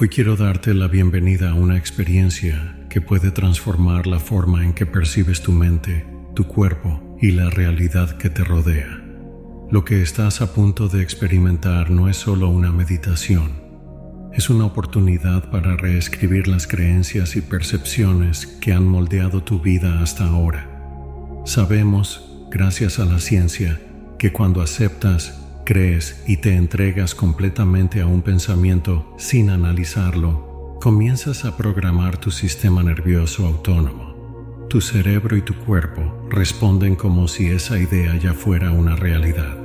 Hoy quiero darte la bienvenida a una experiencia que puede transformar la forma en que percibes tu mente, tu cuerpo y la realidad que te rodea. Lo que estás a punto de experimentar no es solo una meditación, es una oportunidad para reescribir las creencias y percepciones que han moldeado tu vida hasta ahora. Sabemos, gracias a la ciencia, que cuando aceptas, crees y te entregas completamente a un pensamiento sin analizarlo, comienzas a programar tu sistema nervioso autónomo. Tu cerebro y tu cuerpo responden como si esa idea ya fuera una realidad.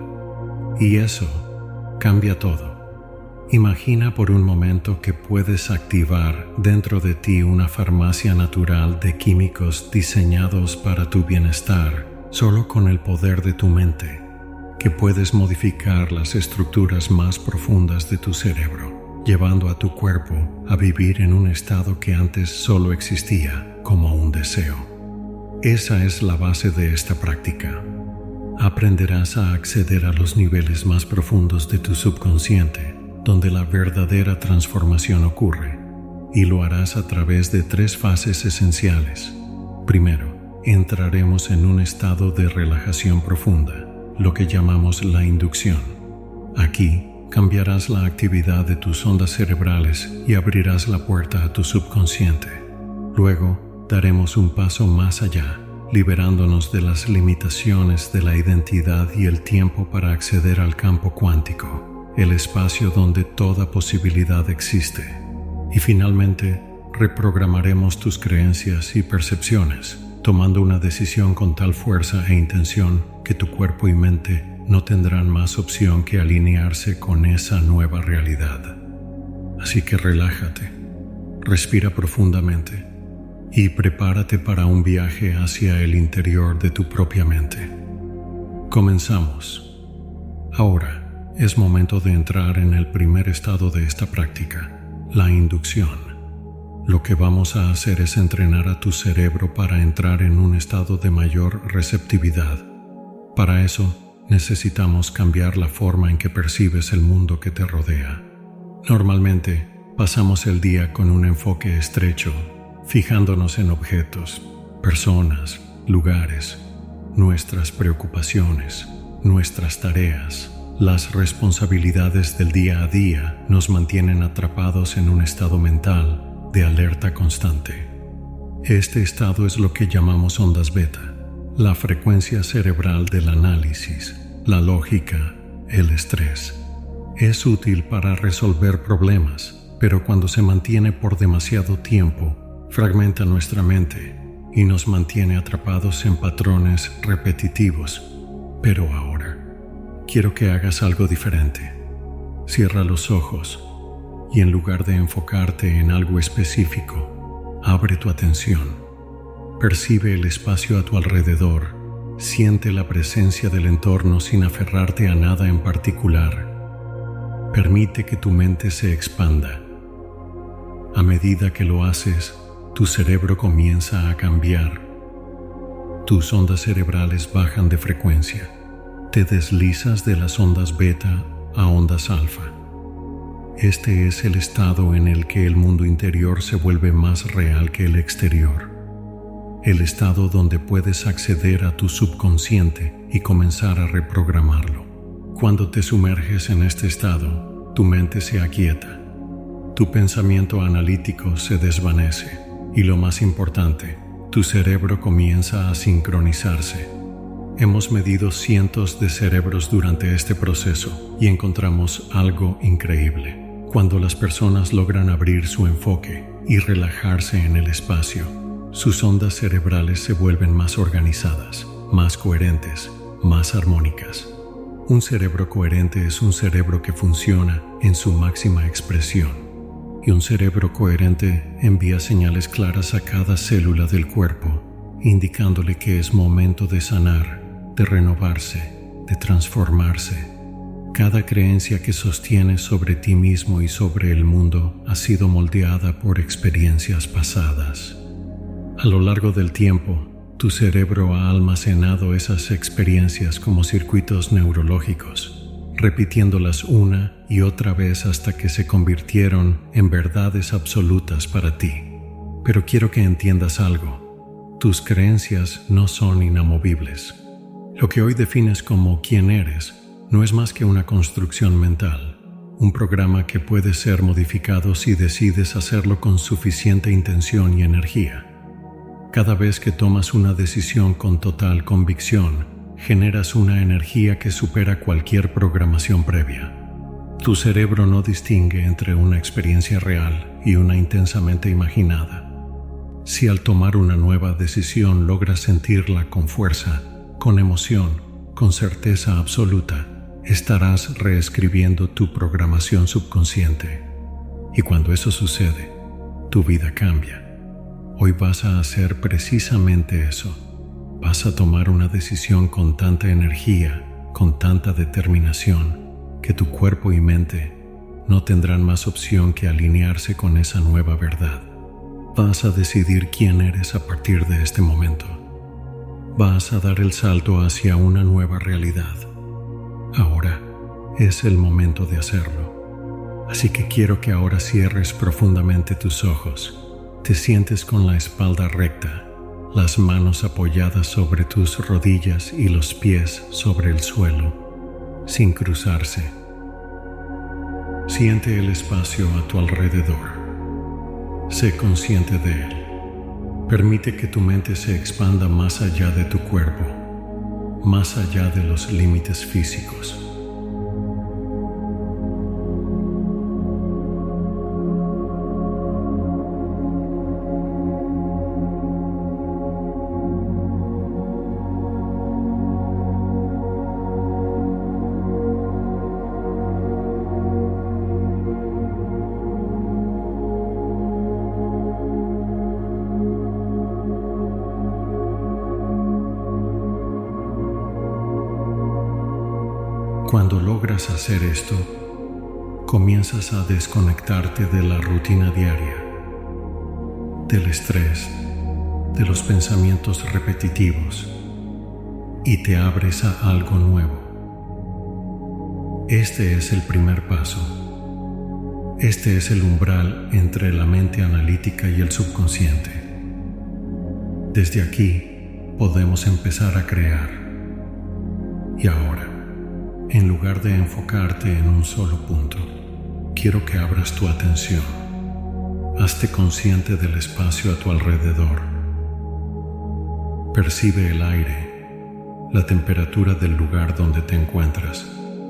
Y eso cambia todo. Imagina por un momento que puedes activar dentro de ti una farmacia natural de químicos diseñados para tu bienestar solo con el poder de tu mente, que puedes modificar las estructuras más profundas de tu cerebro, llevando a tu cuerpo a vivir en un estado que antes solo existía como un deseo. Esa es la base de esta práctica. Aprenderás a acceder a los niveles más profundos de tu subconsciente, donde la verdadera transformación ocurre, y lo harás a través de 3 fases esenciales. Primero, entraremos en un estado de relajación profunda, lo que llamamos la inducción. Aquí, cambiarás la actividad de tus ondas cerebrales y abrirás la puerta a tu subconsciente. Luego, daremos un paso más allá, liberándonos de las limitaciones de la identidad y el tiempo para acceder al campo cuántico, el espacio donde toda posibilidad existe. Y finalmente, reprogramaremos tus creencias y percepciones, tomando una decisión con tal fuerza e intención que tu cuerpo y mente no tendrán más opción que alinearse con esa nueva realidad. Así que relájate, respira profundamente y prepárate para un viaje hacia el interior de tu propia mente. Comenzamos. Ahora es momento de entrar en el primer estado de esta práctica, la inducción. Lo que vamos a hacer es entrenar a tu cerebro para entrar en un estado de mayor receptividad. Para eso, necesitamos cambiar la forma en que percibes el mundo que te rodea. Normalmente, pasamos el día con un enfoque estrecho, fijándonos en objetos, personas, lugares, nuestras preocupaciones, nuestras tareas. Las responsabilidades del día a día nos mantienen atrapados en un estado mental de alerta constante. Este estado es lo que llamamos ondas beta, la frecuencia cerebral del análisis, la lógica, el estrés. Es útil para resolver problemas, pero cuando se mantiene por demasiado tiempo, fragmenta nuestra mente y nos mantiene atrapados en patrones repetitivos. Pero ahora, quiero que hagas algo diferente. Cierra los ojos y en lugar de enfocarte en algo específico, abre tu atención. Percibe el espacio a tu alrededor. Siente la presencia del entorno sin aferrarte a nada en particular. Permite que tu mente se expanda. A medida que lo haces, tu cerebro comienza a cambiar. Tus ondas cerebrales bajan de frecuencia. Te deslizas de las ondas beta a ondas alfa. Este es el estado en el que el mundo interior se vuelve más real que el exterior. El estado donde puedes acceder a tu subconsciente y comenzar a reprogramarlo. Cuando te sumerges en este estado, tu mente se aquieta. Tu pensamiento analítico se desvanece. Y lo más importante, tu cerebro comienza a sincronizarse. Hemos medido cientos de cerebros durante este proceso y encontramos algo increíble. Cuando las personas logran abrir su enfoque y relajarse en el espacio, sus ondas cerebrales se vuelven más organizadas, más coherentes, más armónicas. Un cerebro coherente es un cerebro que funciona en su máxima expresión. Y un cerebro coherente envía señales claras a cada célula del cuerpo, indicándole que es momento de sanar, de renovarse, de transformarse. Cada creencia que sostienes sobre ti mismo y sobre el mundo ha sido moldeada por experiencias pasadas. A lo largo del tiempo, tu cerebro ha almacenado esas experiencias como circuitos neurológicos, repitiéndolas una y otra vez hasta que se convirtieron en verdades absolutas para ti. Pero quiero que entiendas algo. Tus creencias no son inamovibles. Lo que hoy defines como quién eres no es más que una construcción mental, un programa que puede ser modificado si decides hacerlo con suficiente intención y energía. Cada vez que tomas una decisión con total convicción, generas una energía que supera cualquier programación previa. Tu cerebro no distingue entre una experiencia real y una intensamente imaginada. Si al tomar una nueva decisión logras sentirla con fuerza, con emoción, con certeza absoluta, estarás reescribiendo tu programación subconsciente. Y cuando eso sucede, tu vida cambia. Hoy vas a hacer precisamente eso. Vas a tomar una decisión con tanta energía, con tanta determinación, que tu cuerpo y mente no tendrán más opción que alinearse con esa nueva verdad. Vas a decidir quién eres a partir de este momento. Vas a dar el salto hacia una nueva realidad. Ahora es el momento de hacerlo. Así que quiero que ahora cierres profundamente tus ojos. Te sientes con la espalda recta, las manos apoyadas sobre tus rodillas y los pies sobre el suelo, sin cruzarse. Siente el espacio a tu alrededor. Sé consciente de él. Permite que tu mente se expanda más allá de tu cuerpo, más allá de los límites físicos. Cuando logras hacer esto, comienzas a desconectarte de la rutina diaria, del estrés, de los pensamientos repetitivos y te abres a algo nuevo. Este es el primer paso. Este es el umbral entre la mente analítica y el subconsciente. Desde aquí podemos empezar a crear. Y ahora, en lugar de enfocarte en un solo punto, quiero que abras tu atención. Hazte consciente del espacio a tu alrededor. Percibe el aire, la temperatura del lugar donde te encuentras.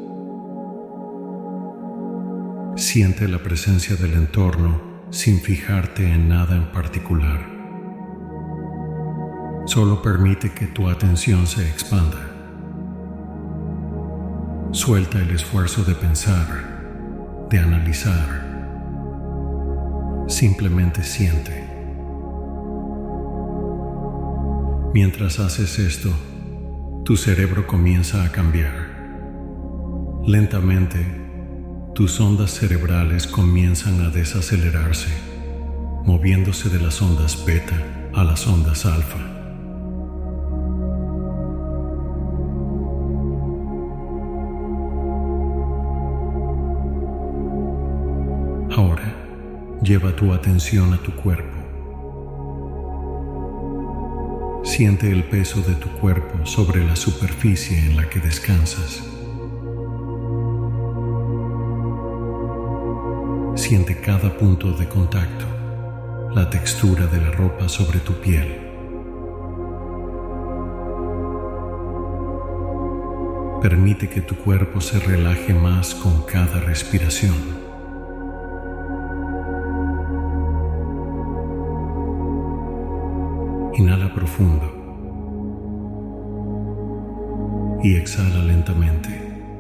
Siente la presencia del entorno sin fijarte en nada en particular. Solo permite que tu atención se expanda. Suelta el esfuerzo de pensar, de analizar. Simplemente siente. Mientras haces esto, tu cerebro comienza a cambiar. Lentamente, tus ondas cerebrales comienzan a desacelerarse, moviéndose de las ondas beta a las ondas alfa. Ahora, lleva tu atención a tu cuerpo. Siente el peso de tu cuerpo sobre la superficie en la que descansas. Siente cada punto de contacto, la textura de la ropa sobre tu piel. Permite que tu cuerpo se relaje más con cada respiración. Inhala profundo y exhala lentamente.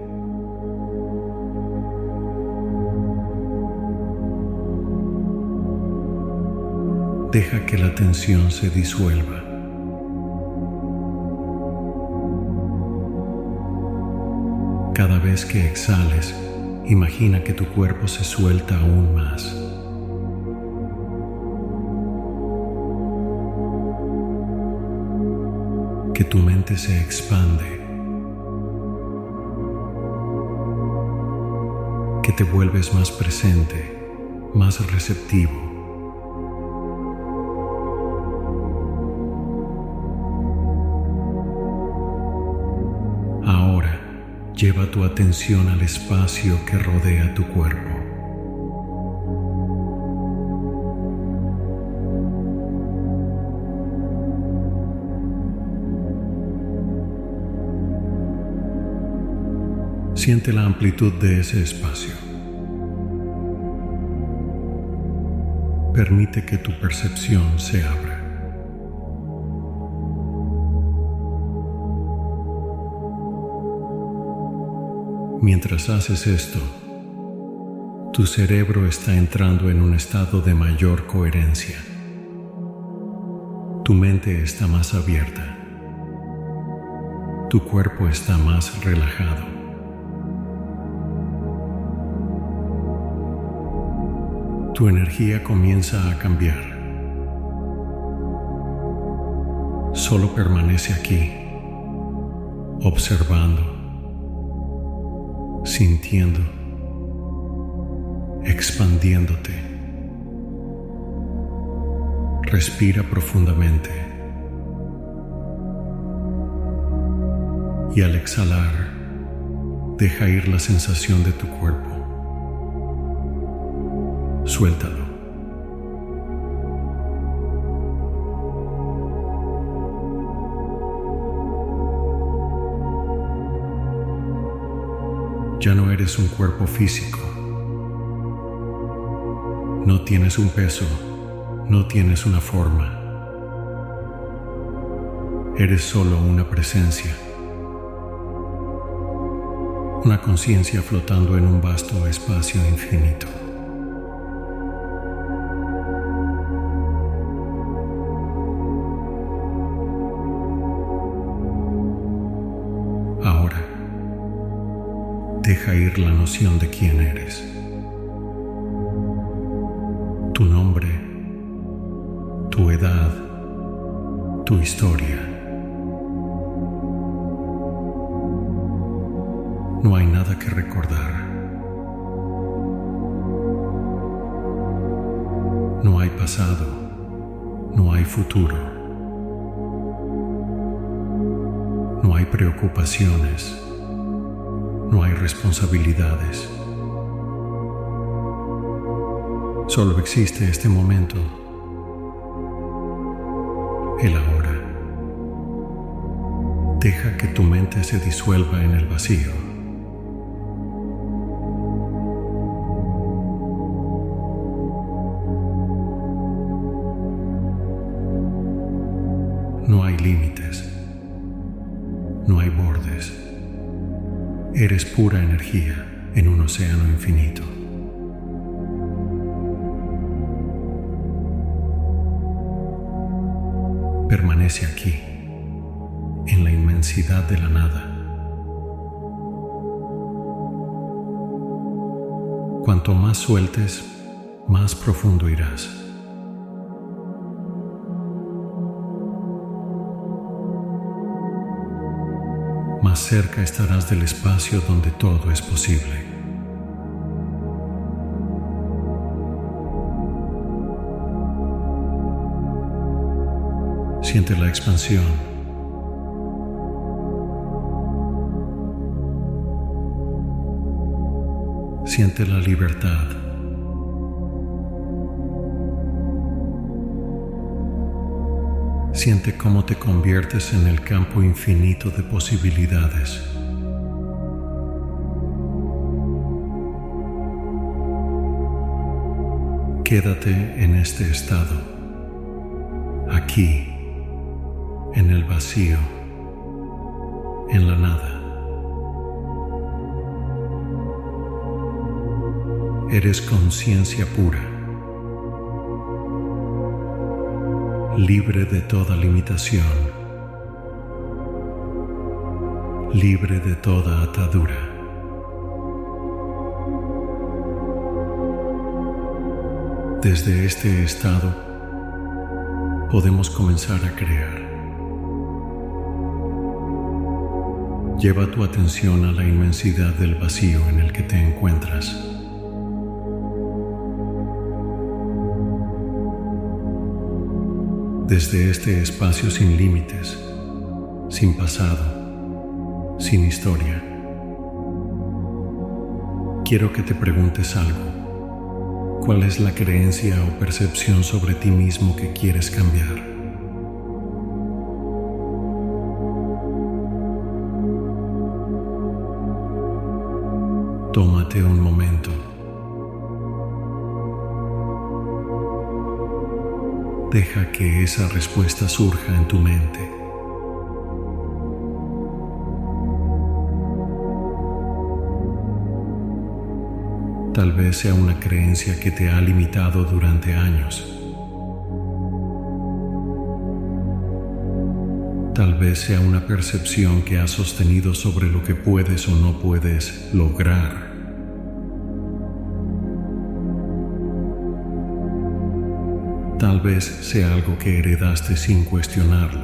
Deja que la tensión se disuelva. Cada vez que exhales, imagina que tu cuerpo se suelta aún más. Que tu mente se expande. te vuelves más presente, más receptivo. Ahora, lleva tu atención al espacio que rodea tu cuerpo. Siente la amplitud de ese espacio. Permite que tu percepción se abra. Mientras haces esto, tu cerebro está entrando en un estado de mayor coherencia. Tu mente está más abierta. Tu cuerpo está más relajado. Tu energía comienza a cambiar. Solo permanece aquí, observando, sintiendo, expandiéndote. Respira profundamente y al exhalar, deja ir la sensación de tu cuerpo. Suéltalo. Ya no eres un cuerpo físico. No tienes un peso, no tienes una forma. Eres solo una presencia. Una conciencia flotando en un vasto espacio infinito. Ahora, deja ir la noción de quién eres. Tu nombre, tu edad, tu historia. No hay nada que recordar. No hay pasado, no hay futuro. No hay preocupaciones, no hay responsabilidades. Solo existe este momento, el ahora. Deja que tu mente se disuelva en el vacío. No hay límites. No hay bordes. Eres pura energía en un océano infinito. Permanece aquí, en la inmensidad de la nada. Cuanto más sueltes, más profundo irás. Más cerca estarás del espacio donde todo es posible. Siente la expansión. Siente la libertad. Siente cómo te conviertes en el campo infinito de posibilidades. Quédate en este estado, aquí, en el vacío, en la nada. Eres conciencia pura, libre de toda limitación, libre de toda atadura. Desde este estado podemos comenzar a crear. Lleva tu atención a la inmensidad del vacío en el que te encuentras. desde este espacio sin límites, sin pasado, sin historia. Quiero que te preguntes algo. ¿Cuál es la creencia o percepción sobre ti mismo que quieres cambiar? Tómate un momento. Deja que esa respuesta surja en tu mente. Tal vez sea una creencia que te ha limitado durante años. Tal vez sea una percepción que has sostenido sobre lo que puedes o no puedes lograr. Tal vez sea algo que heredaste sin cuestionarlo.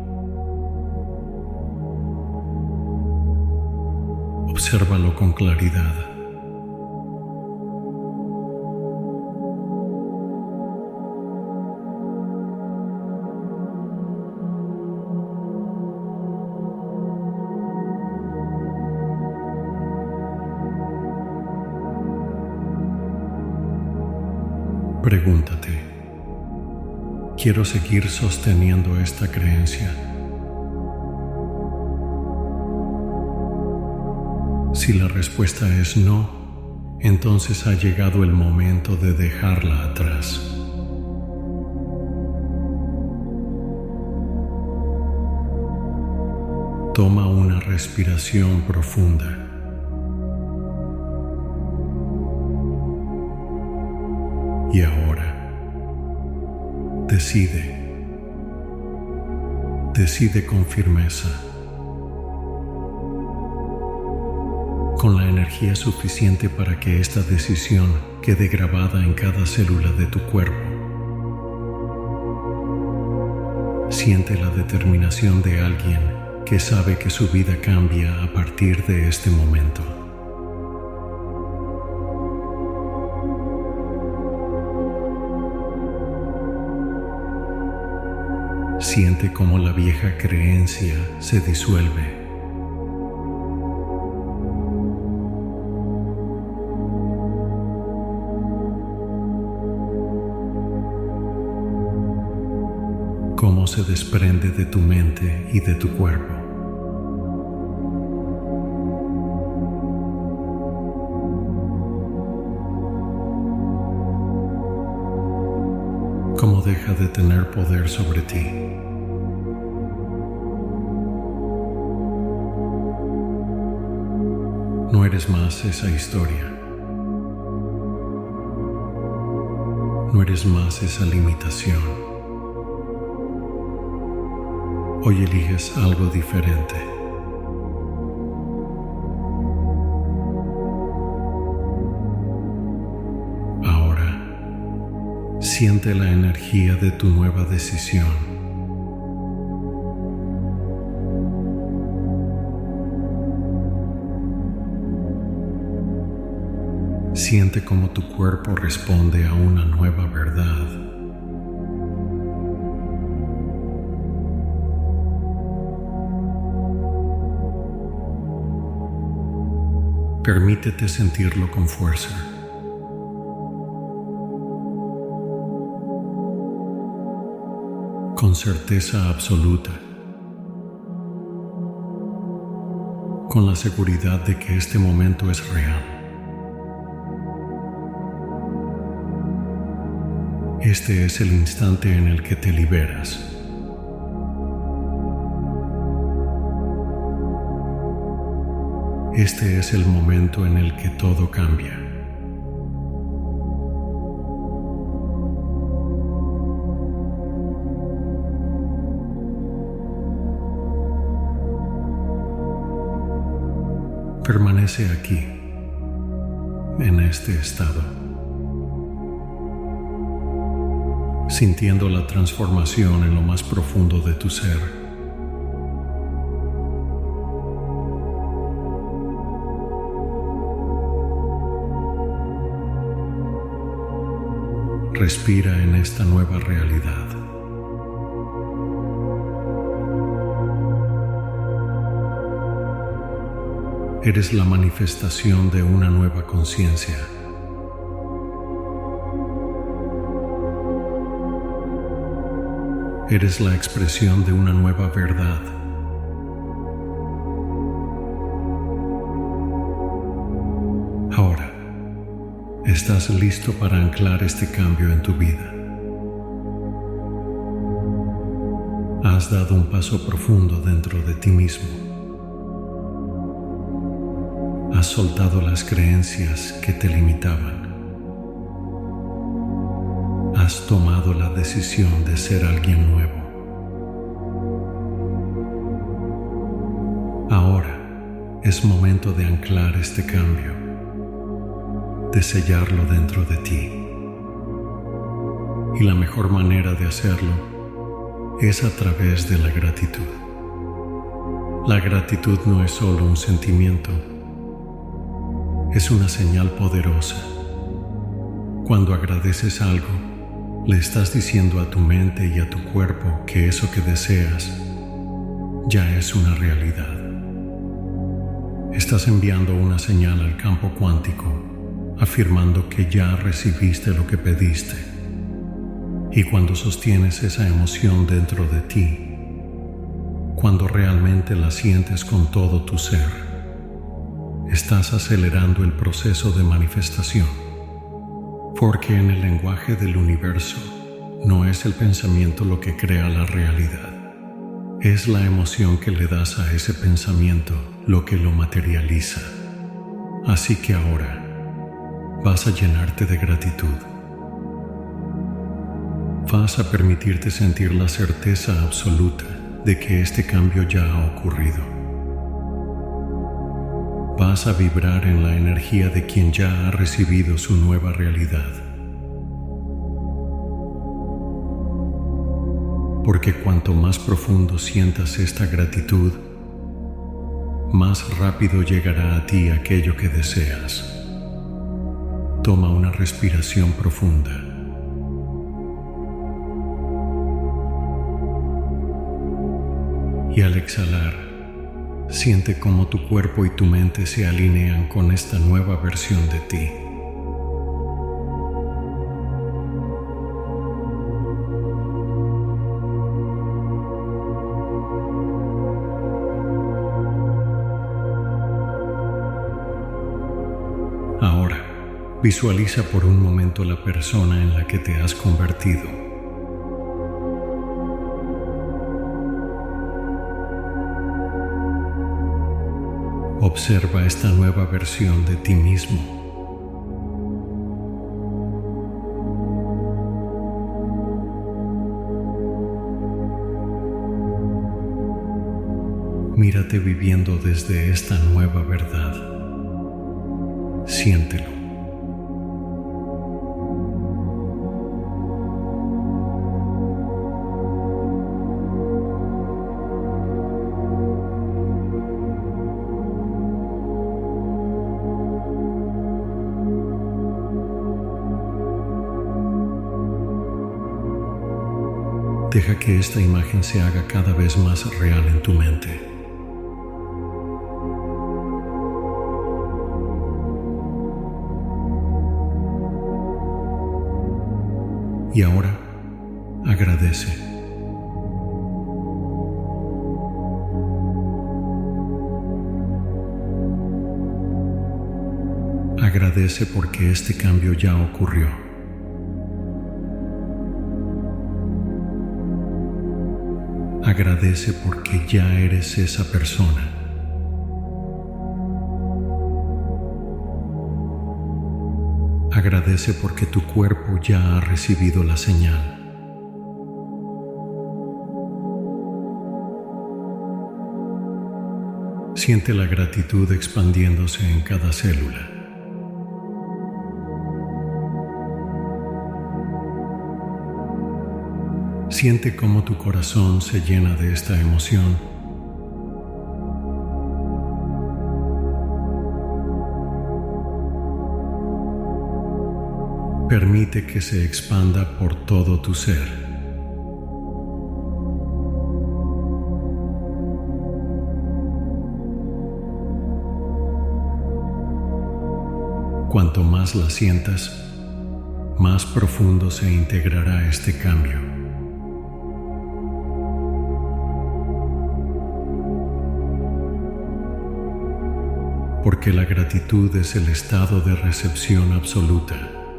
Obsérvalo con claridad. Pregúntate, ¿quiero seguir sosteniendo esta creencia? Si la respuesta es no, entonces ha llegado el momento de dejarla atrás. Toma una respiración profunda. Y ahora, decide con firmeza, con la energía suficiente para que esta decisión quede grabada en cada célula de tu cuerpo. Siente la determinación de alguien que sabe que su vida cambia a partir de este momento. Siente cómo la vieja creencia se disuelve. Cómo se desprende de tu mente y de tu cuerpo. Cómo deja de tener poder sobre ti. No eres más esa historia. No eres más esa limitación. Hoy eliges algo diferente. Ahora, siente la energía de tu nueva decisión. Siente cómo tu cuerpo responde a una nueva verdad. Permítete sentirlo con fuerza. Con certeza absoluta. Con la seguridad de que este momento es real. Este es el instante en el que te liberas. Este es el momento en el que todo cambia. Permanece aquí, en este estado, sintiendo la transformación en lo más profundo de tu ser. Respira en esta nueva realidad. Eres la manifestación de una nueva conciencia. Eres la expresión de una nueva verdad. Ahora, estás listo para anclar este cambio en tu vida. Has dado un paso profundo dentro de ti mismo. Has soltado las creencias que te limitaban. Has tomado la decisión de ser alguien nuevo. Ahora es momento de anclar este cambio, de sellarlo dentro de ti. Y la mejor manera de hacerlo es a través de la gratitud. La gratitud no es solo un sentimiento, es una señal poderosa. Cuando agradeces algo, le estás diciendo a tu mente y a tu cuerpo que eso que deseas ya es una realidad. Estás enviando una señal al campo cuántico, afirmando que ya recibiste lo que pediste. Y cuando sostienes esa emoción dentro de ti, cuando realmente la sientes con todo tu ser, estás acelerando el proceso de manifestación. Porque en el lenguaje del universo no es el pensamiento lo que crea la realidad. Es la emoción que le das a ese pensamiento lo que lo materializa. Así que ahora vas a llenarte de gratitud. Vas a permitirte sentir la certeza absoluta de que este cambio ya ha ocurrido. Vas a vibrar en la energía de quien ya ha recibido su nueva realidad. Porque cuanto más profundo sientas esta gratitud, más rápido llegará a ti aquello que deseas. Toma una respiración profunda. Y al exhalar, siente cómo tu cuerpo y tu mente se alinean con esta nueva versión de ti. Ahora, visualiza por un momento la persona en la que te has convertido. Observa esta nueva versión de ti mismo. Mírate viviendo desde esta nueva verdad. Siéntelo. Deja que esta imagen se haga cada vez más real en tu mente. Y ahora, agradece. Agradece porque este cambio ya ocurrió. Agradece porque ya eres esa persona. Agradece porque tu cuerpo ya ha recibido la señal. Siente la gratitud expandiéndose en cada célula. Siente cómo tu corazón se llena de esta emoción. Permite que se expanda por todo tu ser. Cuanto más la sientas, más profundo se integrará este cambio. Porque la gratitud es el estado de recepción absoluta.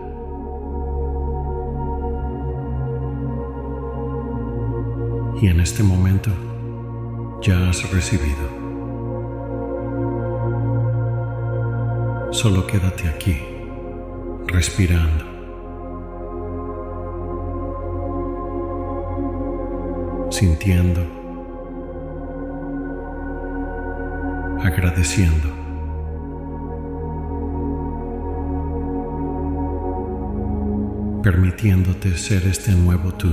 Y en este momento ya has recibido. Solo quédate aquí, respirando. Sintiendo, agradeciendo. Permitiéndote ser este nuevo tú.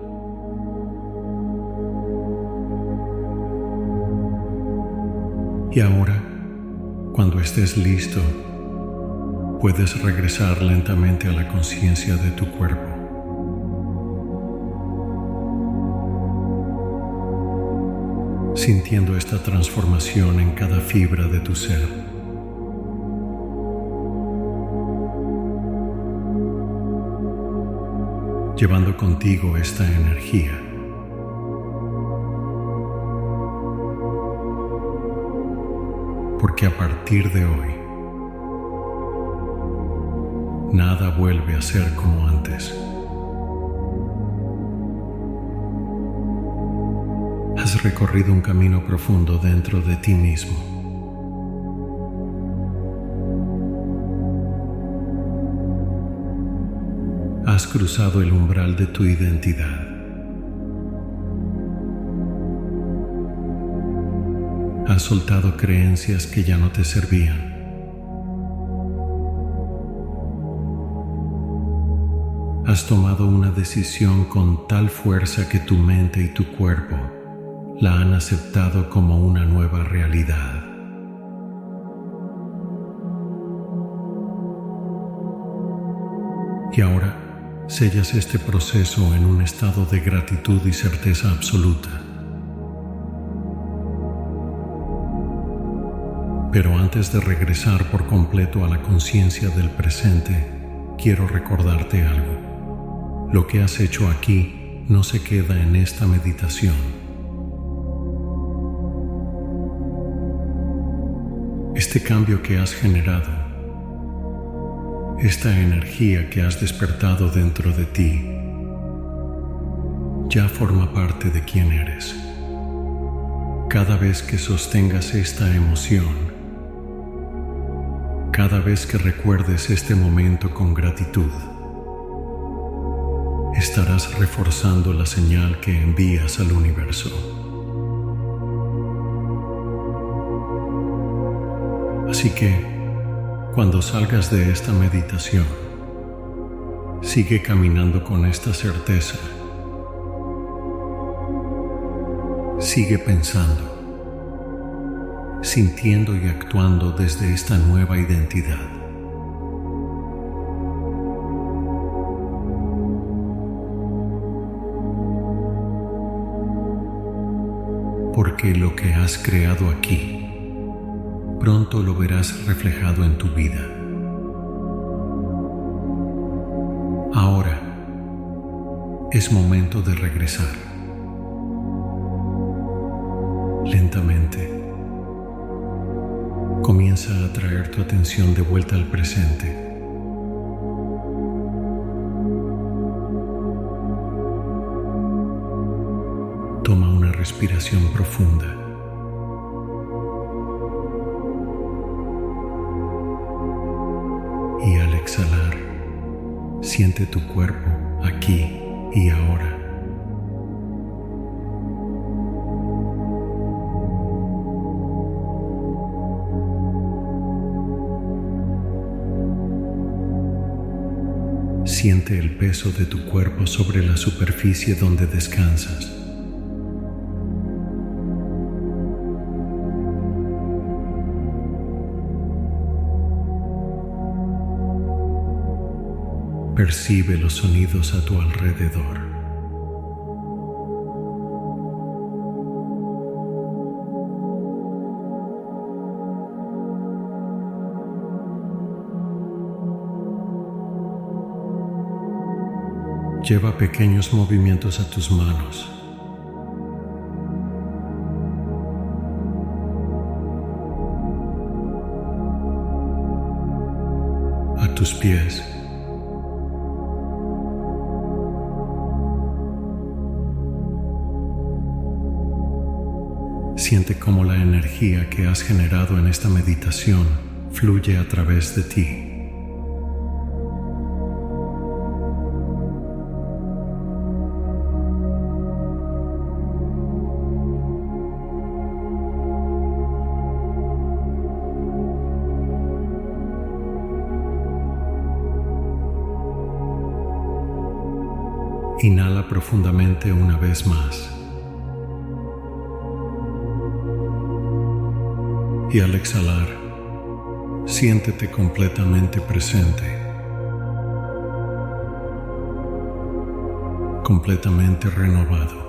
Y ahora, cuando estés listo, puedes regresar lentamente a la conciencia de tu cuerpo. Sintiendo esta transformación en cada fibra de tu ser. Llevando contigo esta energía. Porque a partir de hoy, nada vuelve a ser como antes. Has recorrido un camino profundo dentro de ti mismo. Has cruzado el umbral de tu identidad. Has soltado creencias que ya no te servían. Has tomado una decisión con tal fuerza que tu mente y tu cuerpo la han aceptado como una nueva realidad. Y ahora sellas este proceso en un estado de gratitud y certeza absoluta. Pero antes de regresar por completo a la conciencia del presente, quiero recordarte algo. Lo que has hecho aquí no se queda en esta meditación. Este cambio que has generado, esta energía que has despertado dentro de ti, ya forma parte de quién eres. Cada vez que sostengas esta emoción, cada vez que recuerdes este momento con gratitud, estarás reforzando la señal que envías al universo. Así que, cuando salgas de esta meditación, sigue caminando con esta certeza. Sigue pensando, sintiendo y actuando desde esta nueva identidad. Porque lo que has creado aquí, pronto lo verás reflejado en tu vida. Ahora es momento de regresar. Lentamente, comienza a traer tu atención de vuelta al presente. Toma una respiración profunda. Y al exhalar, siente tu cuerpo aquí y ahora. Siente el peso de tu cuerpo sobre la superficie donde descansas. Percibe los sonidos a tu alrededor. Lleva pequeños movimientos a tus manos. A tus pies. Siente cómo la energía que has generado en esta meditación fluye a través de ti. Inhala profundamente una vez más. Y al exhalar, siéntete completamente presente, completamente renovado.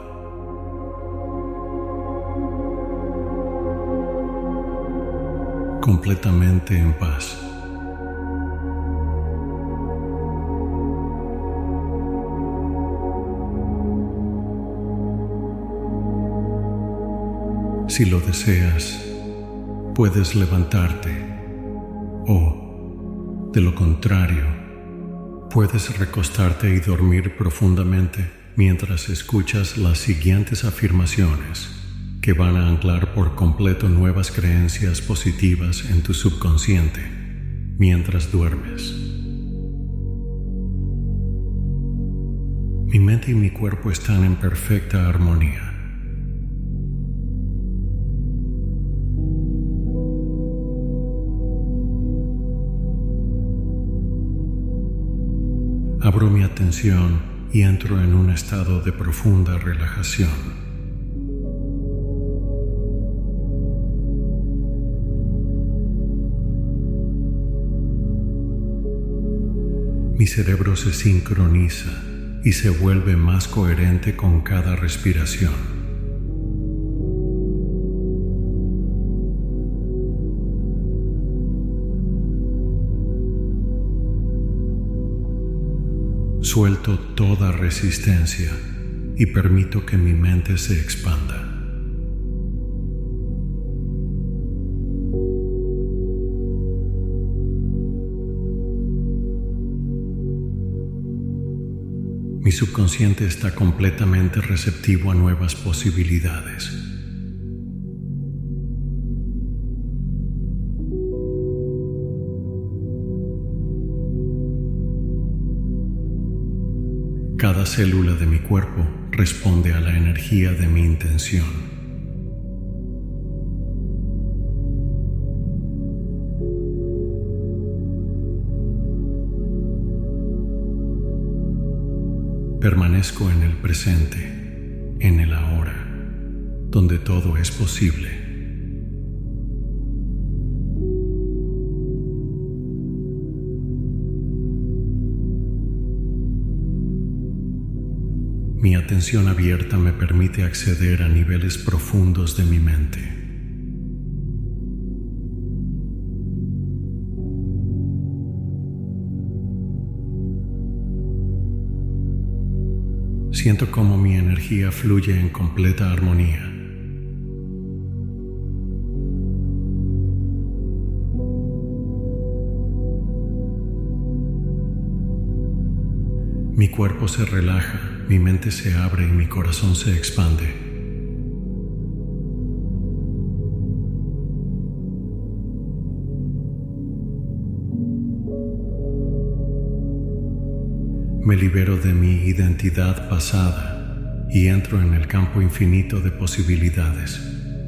Completamente en paz. Si lo deseas, puedes levantarte o, de lo contrario, puedes recostarte y dormir profundamente mientras escuchas las siguientes afirmaciones que van a anclar por completo nuevas creencias positivas en tu subconsciente mientras duermes. Mi mente y mi cuerpo están en perfecta armonía. Abro mi atención y entro en un estado de profunda relajación. Mi cerebro se sincroniza y se vuelve más coherente con cada respiración. Suelto toda resistencia y permito que mi mente se expanda. Mi subconsciente está completamente receptivo a nuevas posibilidades. Cada célula de mi cuerpo responde a la energía de mi intención. Permanezco en el presente, en el ahora, donde todo es posible. Mi atención abierta me permite acceder a niveles profundos de mi mente. Siento cómo mi energía fluye en completa armonía. Mi cuerpo se relaja, mi mente se abre y mi corazón se expande. Me libero de mi identidad pasada y entro en el campo infinito de posibilidades.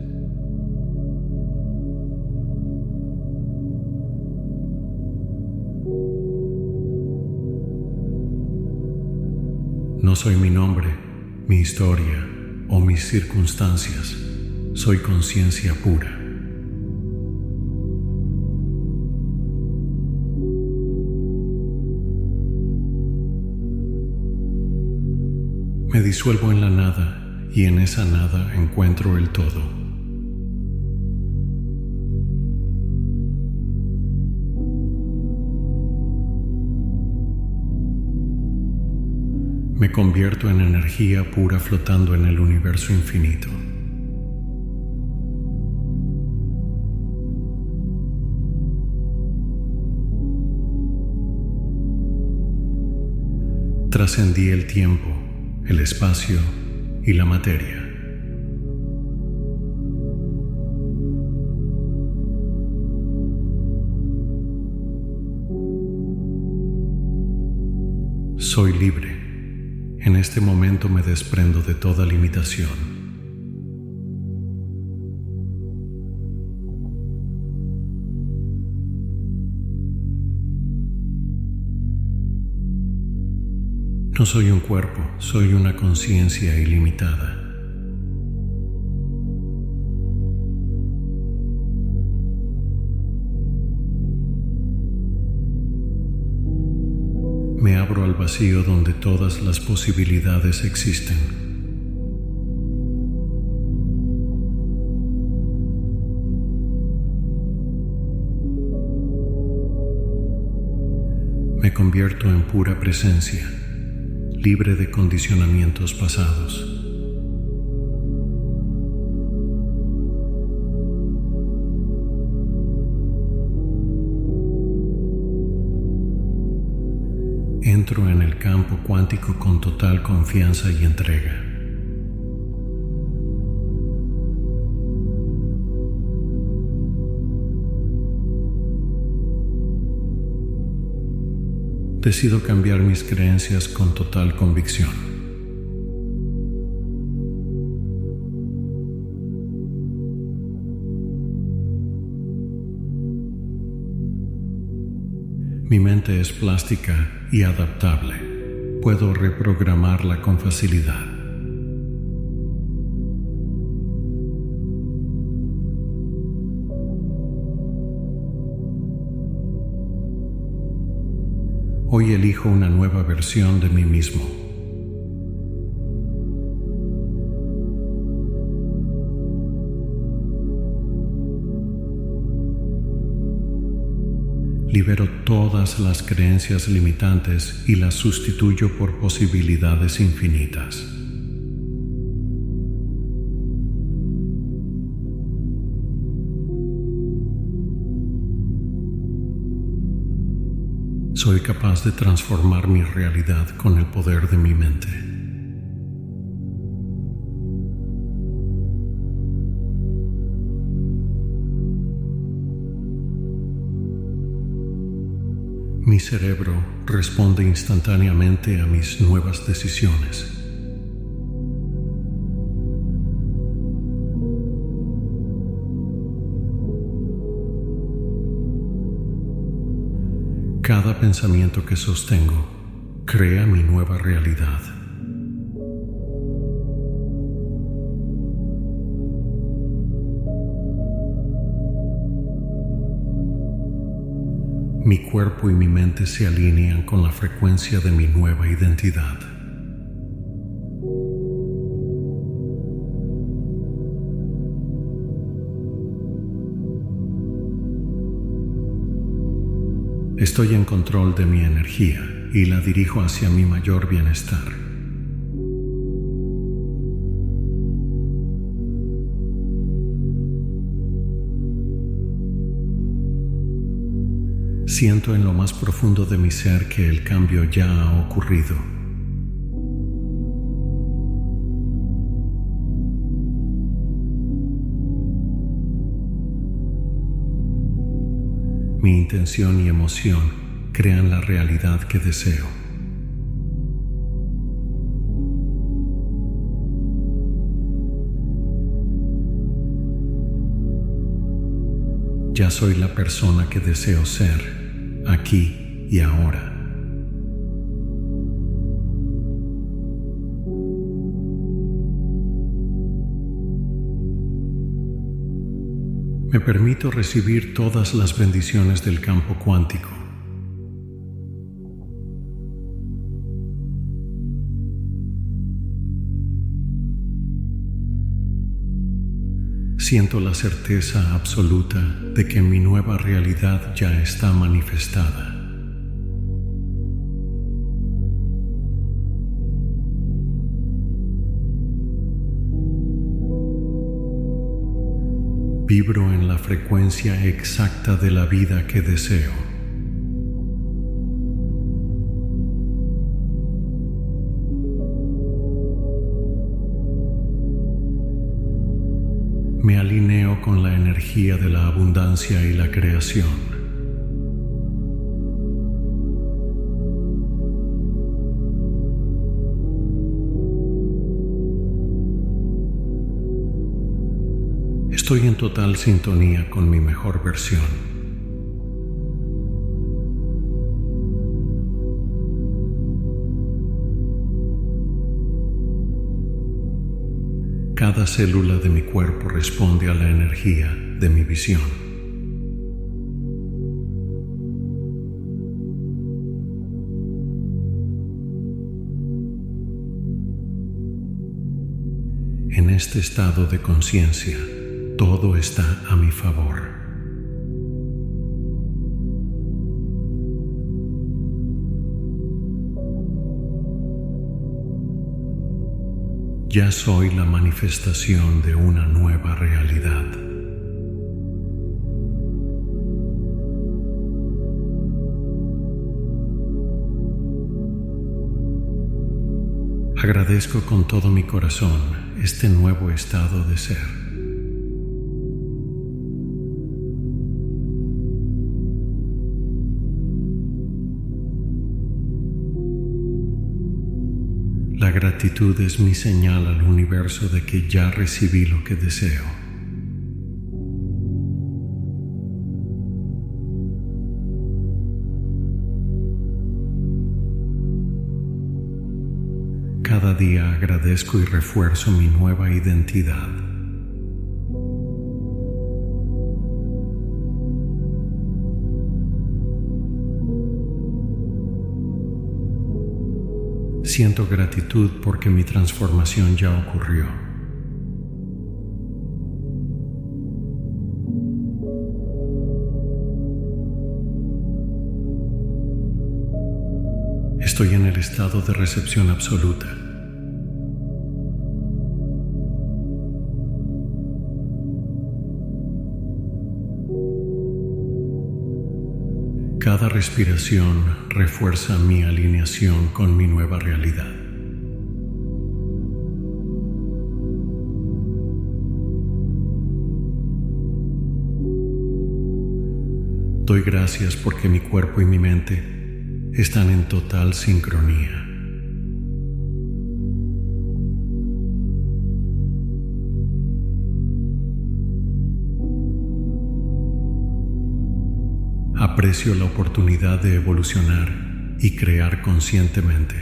No soy mi nombre, mi historia o mis circunstancias. Soy conciencia pura. Me disuelvo en la nada y en esa nada encuentro el todo. Me convierto en energía pura flotando en el universo infinito. Trascendí el tiempo, el espacio y la materia. Soy libre. En este momento me desprendo de toda limitación. No soy un cuerpo, soy una conciencia ilimitada. Me abro al vacío donde todas las posibilidades existen. Me convierto en pura presencia, libre de condicionamientos pasados. Entro en el campo cuántico con total confianza y entrega. Decido cambiar mis creencias con total convicción. Mi mente es plástica y adaptable. Puedo reprogramarla con facilidad. Hoy elijo una nueva versión de mí mismo. Libero todas las creencias limitantes y las sustituyo por posibilidades infinitas. Soy capaz de transformar mi realidad con el poder de mi mente. Mi cerebro responde instantáneamente a mis nuevas decisiones. Cada pensamiento que sostengo crea mi nueva realidad. Mi cuerpo y mi mente se alinean con la frecuencia de mi nueva identidad. Estoy en control de mi energía y la dirijo hacia mi mayor bienestar. Siento en lo más profundo de mi ser que el cambio ya ha ocurrido. Mi intención y emoción crean la realidad que deseo. Ya soy la persona que deseo ser, aquí y ahora. Me permito recibir todas las bendiciones del campo cuántico. Siento la certeza absoluta de que mi nueva realidad ya está manifestada. Vibro en la frecuencia exacta de la vida que deseo. Me alineo con la energía de la abundancia y la creación. Estoy en total sintonía con mi mejor versión. Cada célula de mi cuerpo responde a la energía de mi visión. En este estado de conciencia, todo está a mi favor. Ya soy la manifestación de una nueva realidad. Agradezco con todo mi corazón este nuevo estado de ser. La gratitud es mi señal al universo de que ya recibí lo que deseo. Cada día agradezco y refuerzo mi nueva identidad. Siento gratitud porque mi transformación ya ocurrió. Estoy en el estado de recepción absoluta. Cada respiración refuerza mi alineación con mi nueva realidad. Doy gracias porque mi cuerpo y mi mente están en total sincronía. Aprecio la oportunidad de evolucionar y crear conscientemente.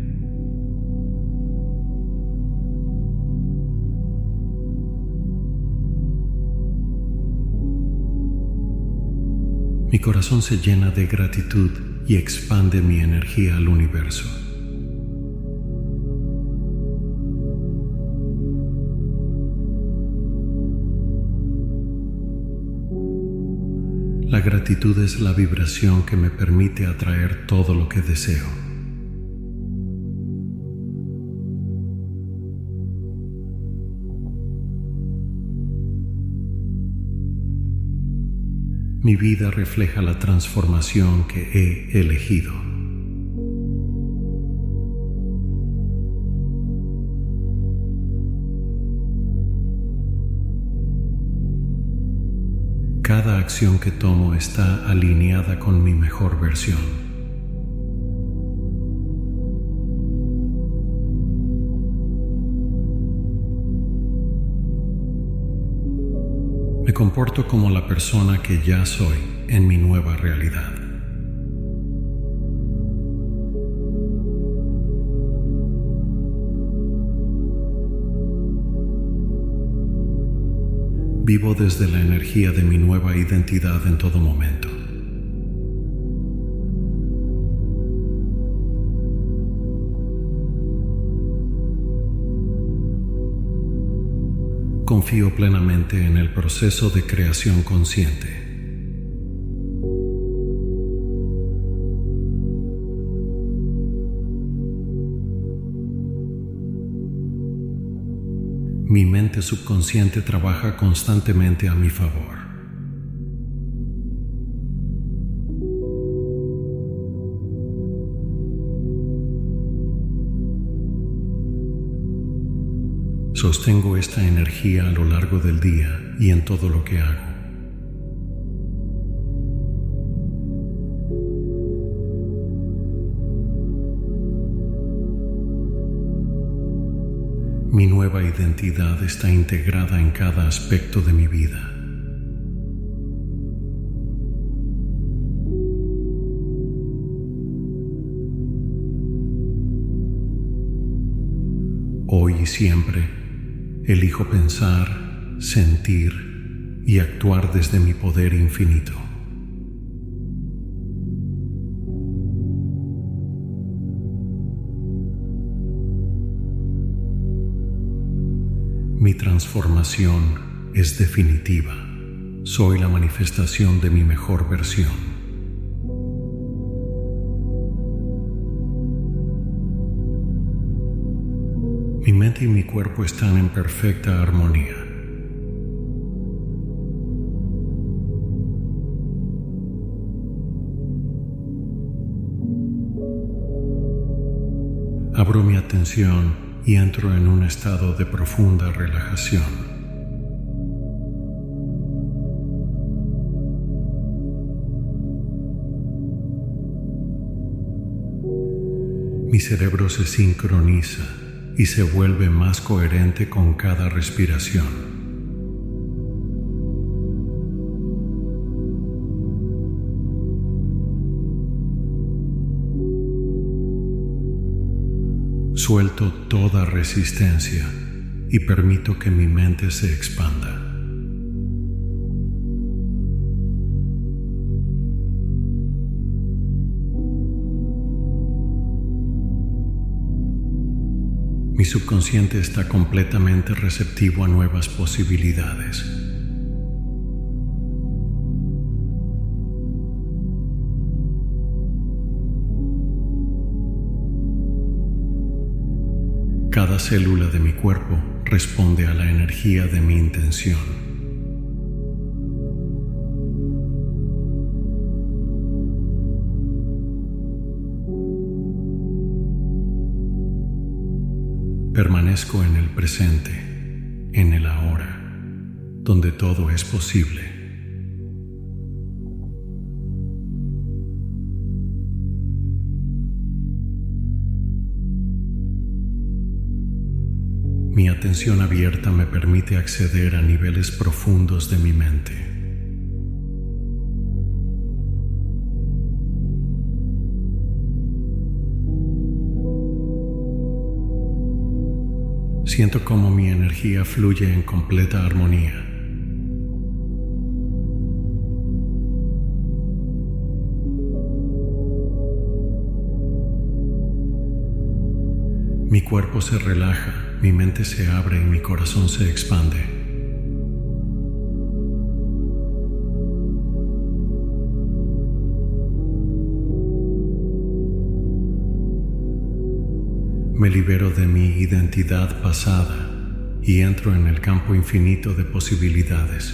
Mi corazón se llena de gratitud y expande mi energía al universo. La gratitud es la vibración que me permite atraer todo lo que deseo. Mi vida refleja la transformación que he elegido. Cada acción que tomo está alineada con mi mejor versión. Me comporto como la persona que ya soy en mi nueva realidad. Vivo desde la energía de mi nueva identidad en todo momento. Confío plenamente en el proceso de creación consciente. Mi mente subconsciente trabaja constantemente a mi favor. Sostengo esta energía a lo largo del día y en todo lo que hago. Mi nueva identidad está integrada en cada aspecto de mi vida. Hoy y siempre, elijo pensar, sentir y actuar desde mi poder infinito. Mi transformación es definitiva. Soy la manifestación de mi mejor versión. Mi mente y mi cuerpo están en perfecta armonía. Abro mi atención y entro en un estado de profunda relajación. Mi cerebro se sincroniza y se vuelve más coherente con cada respiración. Suelto toda resistencia y permito que mi mente se expanda. Mi subconsciente está completamente receptivo a nuevas posibilidades. Cada célula de mi cuerpo responde a la energía de mi intención. Permanezco en el presente, en el ahora, donde todo es posible. Mi atención abierta me permite acceder a niveles profundos de mi mente. Siento cómo mi energía fluye en completa armonía. Mi cuerpo se relaja, mi mente se abre y mi corazón se expande. Me libero de mi identidad pasada y entro en el campo infinito de posibilidades.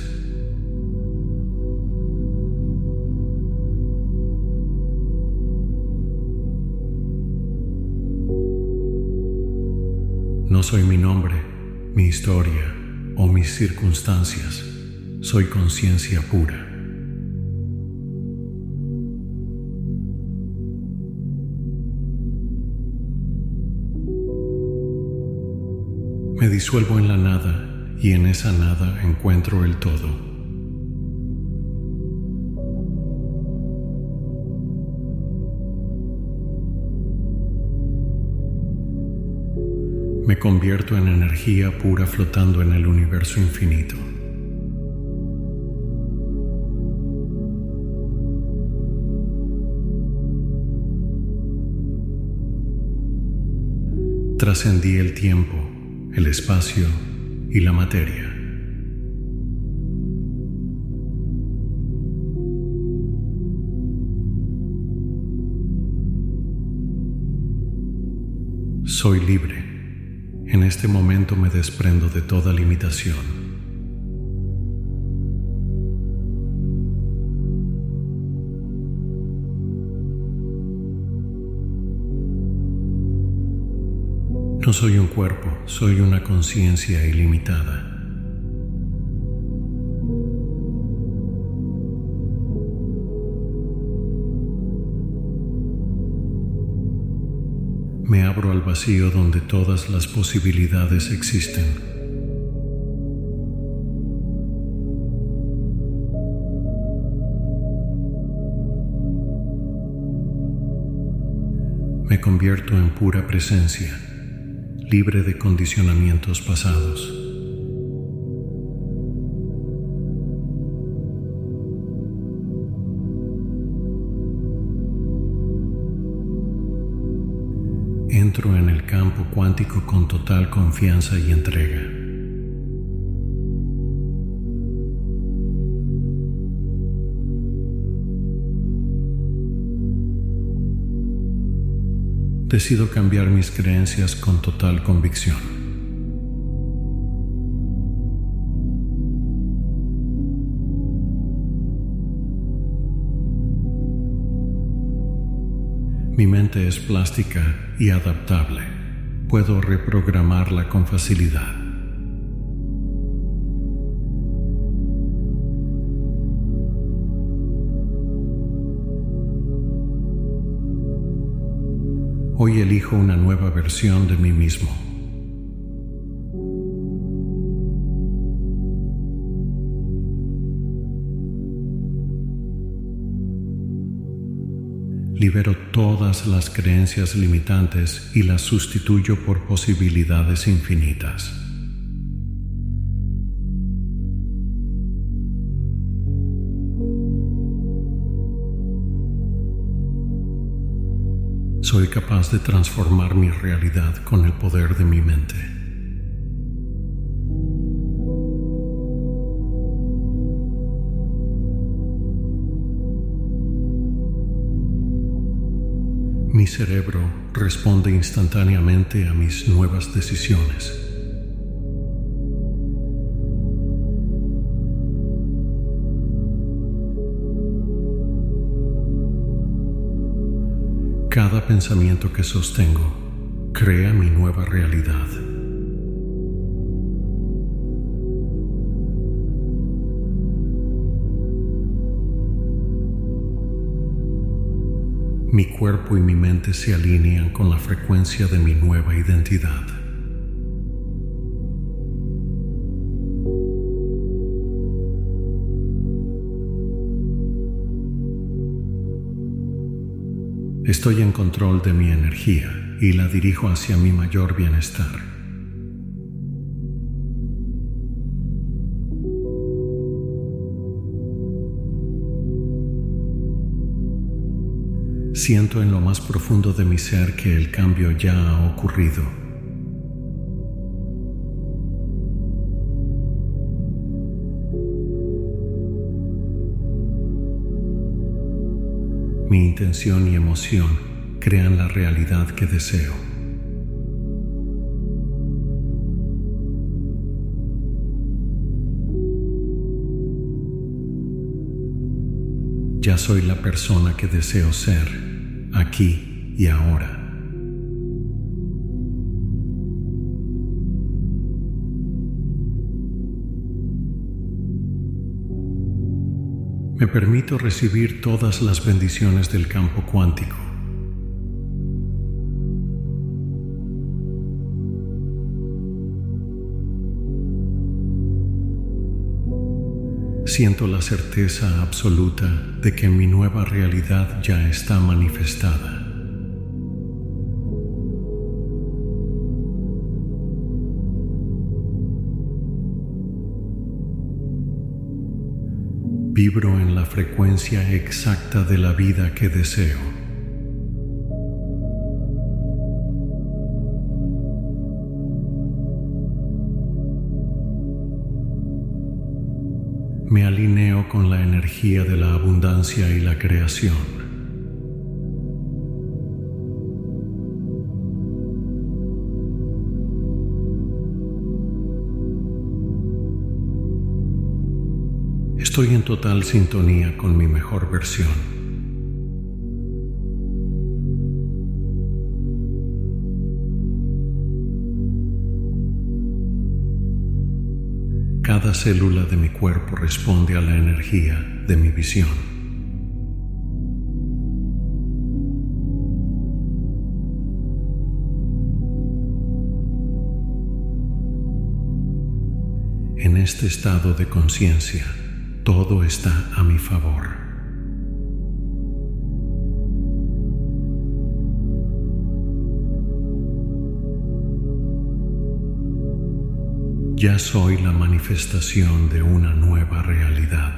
No soy mi nombre, mi historia o mis circunstancias. Soy conciencia pura. Me disuelvo en la nada y en esa nada encuentro el todo. Me convierto en energía pura flotando en el universo infinito. Trascendí el tiempo, el espacio y la materia. Soy libre En este momento me desprendo de toda limitación. No soy un cuerpo, soy una conciencia ilimitada. Me abro al vacío donde todas las posibilidades existen. Me convierto en pura presencia, libre de condicionamientos pasados. Entro en el campo cuántico con total confianza y entrega. Decido cambiar mis creencias con total convicción. Mi mente es plástica y adaptable. Puedo reprogramarla con facilidad. Hoy elijo una nueva versión de mí mismo. Libero todas las creencias limitantes y las sustituyo por posibilidades infinitas. Soy capaz de transformar mi realidad con el poder de mi mente. Mi cerebro responde instantáneamente a mis nuevas decisiones. Cada pensamiento que sostengo crea mi nueva realidad. Mi cuerpo y mi mente se alinean con la frecuencia de mi nueva identidad. Estoy en control de mi energía y la dirijo hacia mi mayor bienestar. Siento en lo más profundo de mi ser que el cambio ya ha ocurrido. Mi intención y emoción crean la realidad que deseo. Ya soy la persona que deseo ser, aquí y ahora. Me permito recibir todas las bendiciones del campo cuántico. Siento la certeza absoluta de que mi nueva realidad ya está manifestada. Vibro en la frecuencia exacta de la vida que deseo. Me alineo con la energía de la abundancia y la creación. Estoy en total sintonía con mi mejor versión. Cada célula de mi cuerpo responde a la energía de mi visión. En este estado de conciencia, todo está a mi favor. Ya soy la manifestación de una nueva realidad.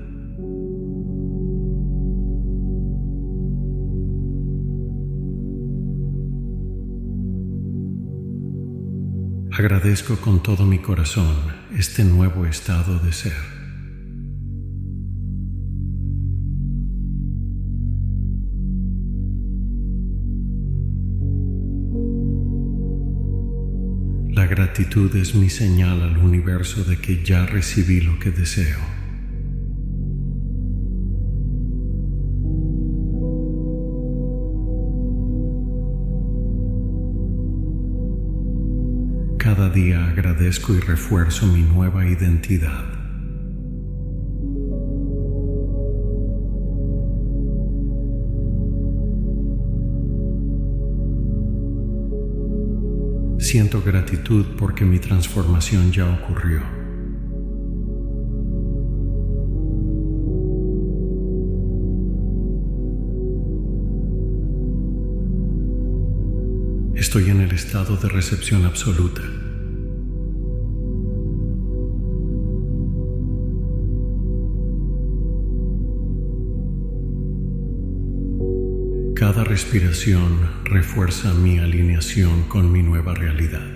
Agradezco con todo mi corazón este nuevo estado de ser. La gratitud es mi señal al universo de que ya recibí lo que deseo. Cada día agradezco y refuerzo mi nueva identidad. Siento gratitud porque mi transformación ya ocurrió. Estoy en el estado de recepción absoluta. Cada respiración refuerza mi alineación con mi nueva realidad.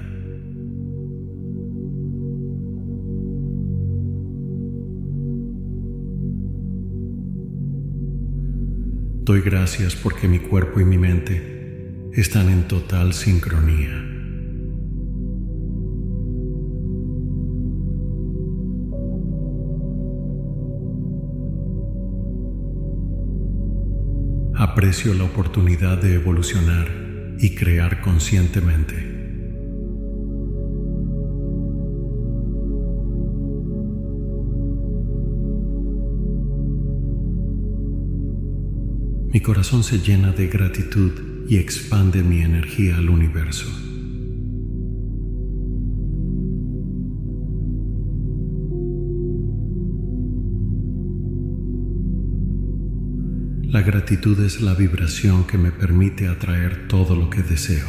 Doy gracias porque mi cuerpo y mi mente están en total sincronía. Aprecio la oportunidad de evolucionar y crear conscientemente. Mi corazón se llena de gratitud y expande mi energía al universo. La gratitud es la vibración que me permite atraer todo lo que deseo.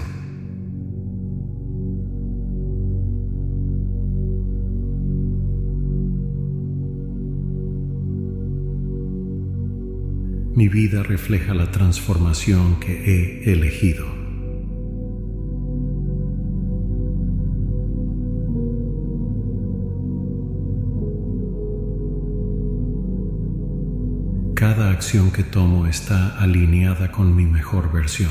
Mi vida refleja la transformación que he elegido. Cada acción que tomo está alineada con mi mejor versión.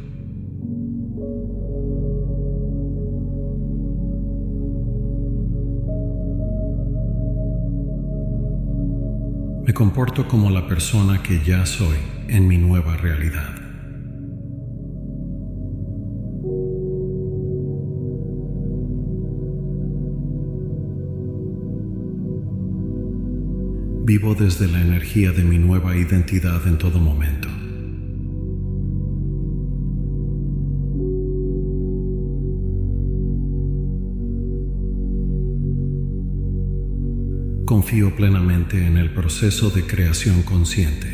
Me comporto como la persona que ya soy en mi nueva realidad. Vivo desde la energía de mi nueva identidad en todo momento. Confío plenamente en el proceso de creación consciente.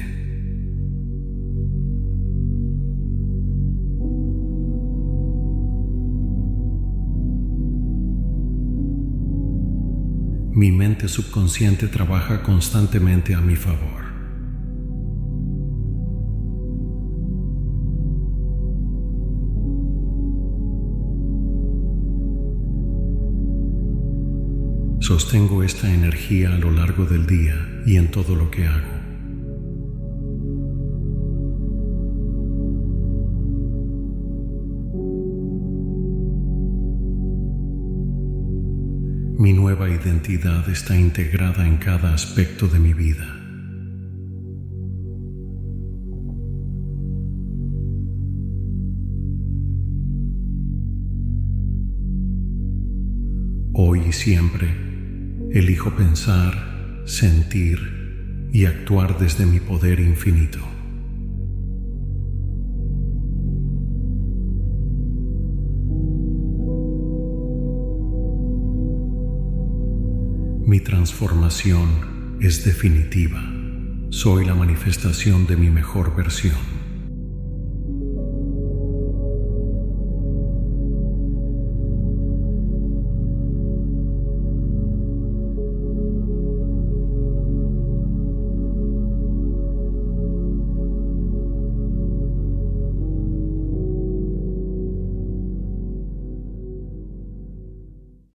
Mi mente subconsciente trabaja constantemente a mi favor. Sostengo esta energía a lo largo del día y en todo lo que hago. Mi nueva identidad está integrada en cada aspecto de mi vida. Hoy y siempre elijo pensar, sentir y actuar desde mi poder infinito. Mi transformación es definitiva. Soy la manifestación de mi mejor versión.